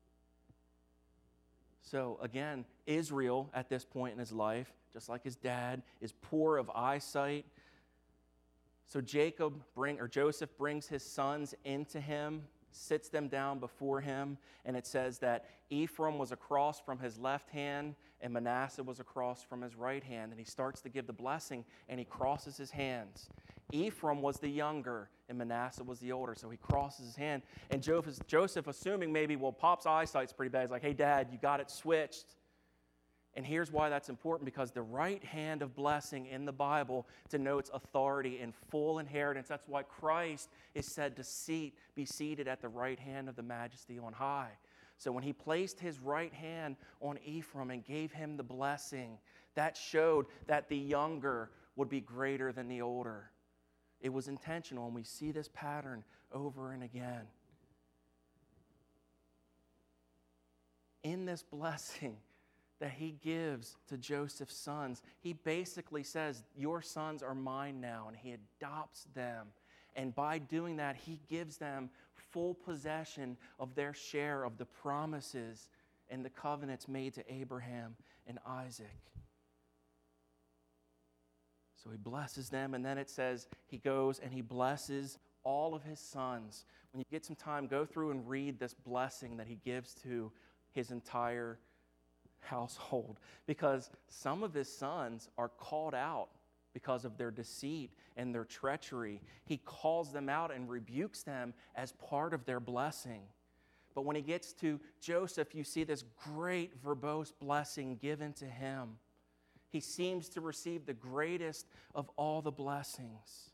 Speaker 1: So again, Israel at this point in his life, just like his dad, is poor of eyesight. So Jacob bring or Joseph brings his sons into him, sits them down before him, and it says that Ephraim was across from his left hand and Manasseh was across from his right hand. And he starts to give the blessing and he crosses his hands. Ephraim was the younger and Manasseh was the older, so he crosses his hand. And Joseph, Joseph assuming maybe, well, Pop's eyesight's pretty bad, he's like, hey, Dad, you got it switched. And here's why that's important, because the right hand of blessing in the Bible denotes authority and full inheritance. That's why Christ is said to seat, be seated at the right hand of the Majesty on high. So when he placed his right hand on Ephraim and gave him the blessing, that showed that the younger would be greater than the older. It was intentional, and we see this pattern over and again. In this blessing that he gives to Joseph's sons, he basically says, your sons are mine now, and he adopts them. And by doing that, he gives them full possession of their share of the promises and the covenants made to Abraham and Isaac. So he blesses them, and then it says he goes and he blesses all of his sons. When you get some time, go through and read this blessing that he gives to his entire household, because some of his sons are called out because of their deceit and their treachery. He calls them out and rebukes them as part of their blessing. But when he gets to Joseph, you see this great verbose blessing given to him. He seems to receive the greatest of all the blessings.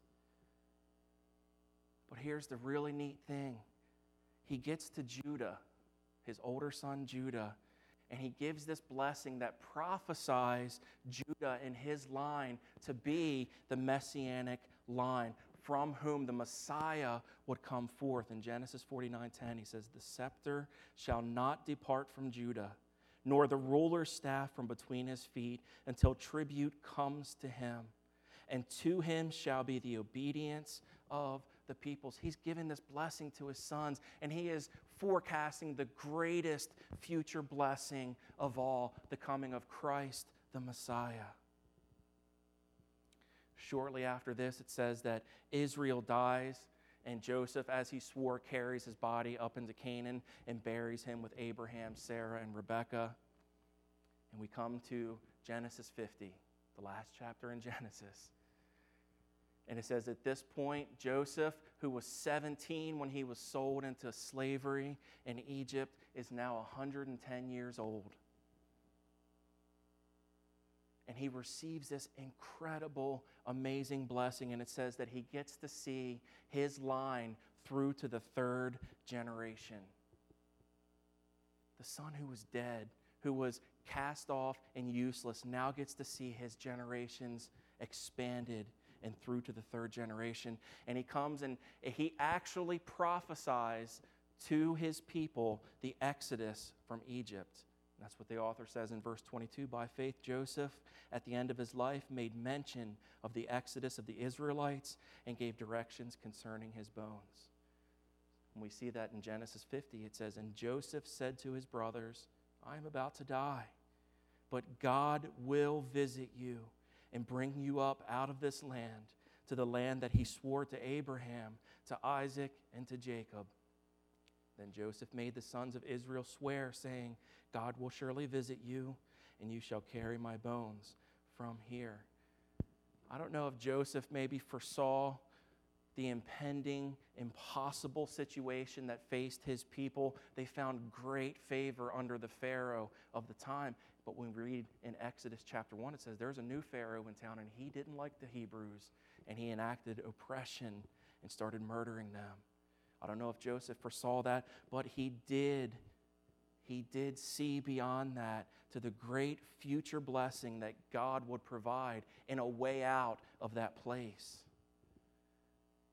Speaker 1: But here's the really neat thing. He gets to Judah, his older son Judah, and he gives this blessing that prophesies Judah in his line to be the messianic line from whom the Messiah would come forth. In Genesis forty-nine ten, he says, the scepter shall not depart from Judah, nor the ruler's staff from between his feet, until tribute comes to him. And to him shall be the obedience of the peoples. He's given this blessing to his sons, and he is forecasting the greatest future blessing of all, the coming of Christ, the Messiah. Shortly after this, it says that Israel dies, and Joseph, as he swore, carries his body up into Canaan and buries him with Abraham, Sarah, and Rebekah. And we come to Genesis fifty, the last chapter in Genesis. And it says at this point, Joseph, who was seventeen when he was sold into slavery in Egypt, is now one hundred ten years old. And he receives this incredible, amazing blessing. And it says that he gets to see his line through to the third generation. The son who was dead, who was cast off and useless, now gets to see his generations expanded and through to the third generation. And he comes and he actually prophesies to his people the exodus from Egypt. And that's what the author says in verse twenty-two. By faith, Joseph, at the end of his life, made mention of the exodus of the Israelites and gave directions concerning his bones. And we see that in Genesis fifty. It says, and Joseph said to his brothers, I am about to die, but God will visit you and bring you up out of this land to the land that he swore to Abraham, to Isaac, and to Jacob. Then Joseph made the sons of Israel swear, saying, God will surely visit you, and you shall carry my bones from here. I don't know if Joseph maybe foresaw the impending, impossible situation that faced his people. They found great favor under the Pharaoh of the time. But when we read in Exodus chapter one, it says there's a new Pharaoh in town, and he didn't like the Hebrews, and he enacted oppression and started murdering them. I don't know if Joseph foresaw that, but he did. He did see beyond that to the great future blessing that God would provide in a way out of that place.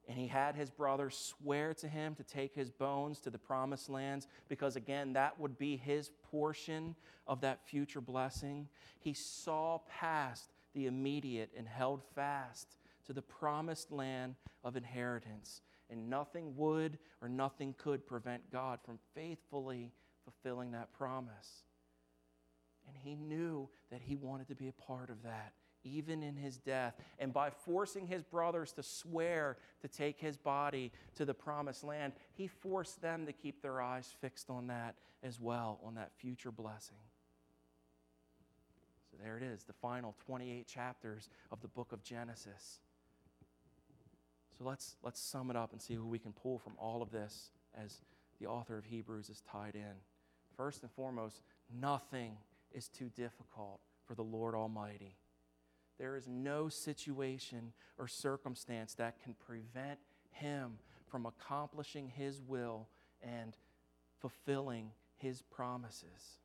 Speaker 1: And he had his brothers swear to him to take his bones to the promised lands, because again, that would be his portion of that future blessing. He saw past the immediate and held fast to the promised land of inheritance. And nothing would or nothing could prevent God from faithfully fulfilling that promise. And he knew that he wanted to be a part of that, even in his death. And by forcing his brothers to swear to take his body to the promised land, he forced them to keep their eyes fixed on that as well, on that future blessing. So there it is, the final twenty-eight chapters of the book of Genesis. So let's, let's sum it up and see who we can pull from all of this as the author of Hebrews is tied in. First and foremost, nothing is too difficult for the Lord Almighty. There is no situation or circumstance that can prevent him from accomplishing his will and fulfilling his promises.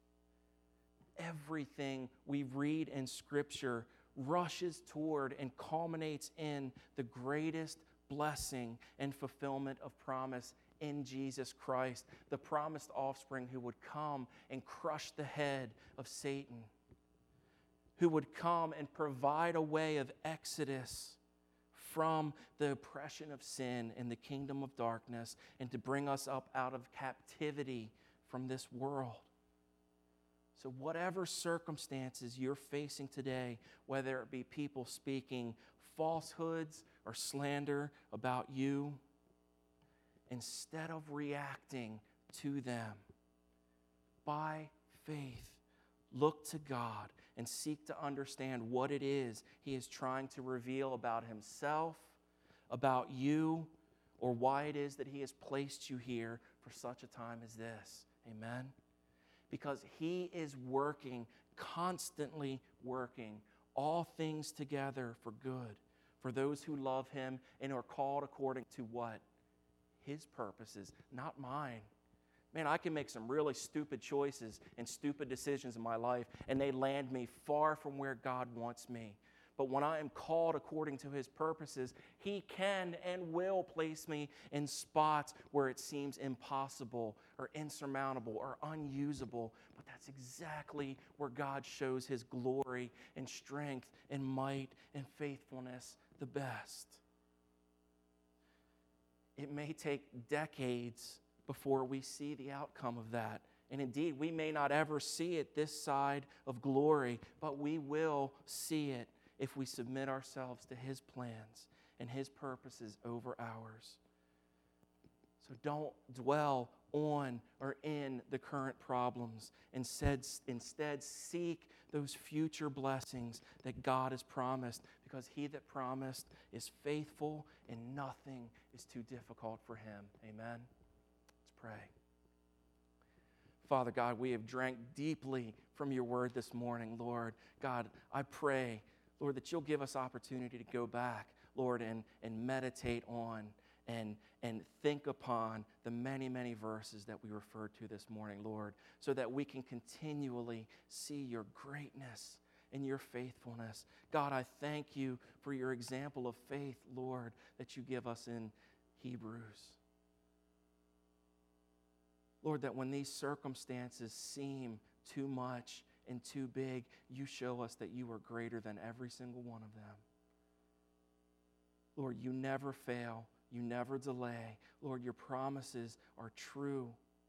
Speaker 1: Everything we read in Scripture rushes toward and culminates in the greatest blessing and fulfillment of promise in Jesus Christ, the promised offspring who would come and crush the head of Satan, who would come and provide a way of exodus from the oppression of sin and the kingdom of darkness, and to bring us up out of captivity from this world. So whatever circumstances you're facing today, whether it be people speaking falsehoods or slander about you, instead of reacting to them, by faith, look to God and seek to understand what it is he is trying to reveal about himself, about you, or why it is that he has placed you here for such a time as this. Amen? Because he is working, constantly working, all things together for good, for those who love him and are called according to what? His purposes, not mine. Man, I can make some really stupid choices and stupid decisions in my life, and they land me far from where God wants me. But when I am called according to his purposes, he can and will place me in spots where it seems impossible or insurmountable or unusable. But that's exactly where God shows his glory and strength and might and faithfulness the best. It may take decades before we see the outcome of that. And indeed, we may not ever see it this side of glory, but we will see it if we submit ourselves to his plans and his purposes over ours. So don't dwell on or in the current problems. Instead, instead seek those future blessings that God has promised, because he that promised is faithful and nothing is too difficult for him. Amen. Let's pray. Father God, we have drank deeply from your word this morning, Lord. God, I pray, Lord, that you'll give us opportunity to go back, Lord, and, and meditate on and, and think upon the many, many verses that we referred to this morning, Lord, so that we can continually see your greatness and your faithfulness. God, I thank you for your example of faith, Lord, that you give us in Hebrews. Lord, that when these circumstances seem too much and too big, you show us that you are greater than every single one of them. Lord, you never fail. You never delay. Lord, your promises are true.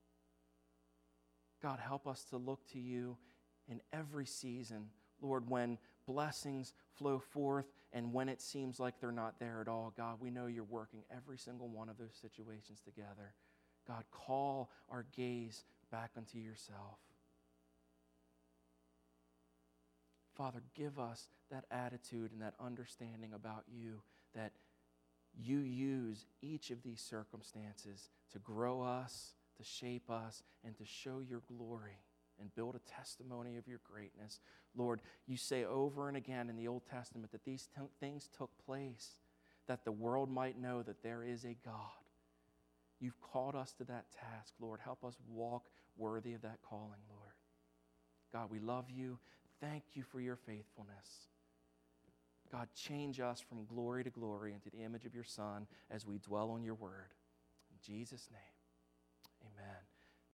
Speaker 1: God, help us to look to you in every season. Lord, when blessings flow forth and when it seems like they're not there at all, God, we know you're working every single one of those situations together. God, call our gaze back unto yourself. Father, give us that attitude and that understanding about you, that you use each of these circumstances to grow us, to shape us, and to show your glory and build a testimony of your greatness. Lord, you say over and again in the Old Testament that these t- things took place that the world might know that there is a God. You've called us to that task, Lord. Help us walk worthy of that calling, Lord. God, we love you. Thank you for your faithfulness. God, change us from glory to glory into the image of your Son as we dwell on your word. In Jesus' name, amen.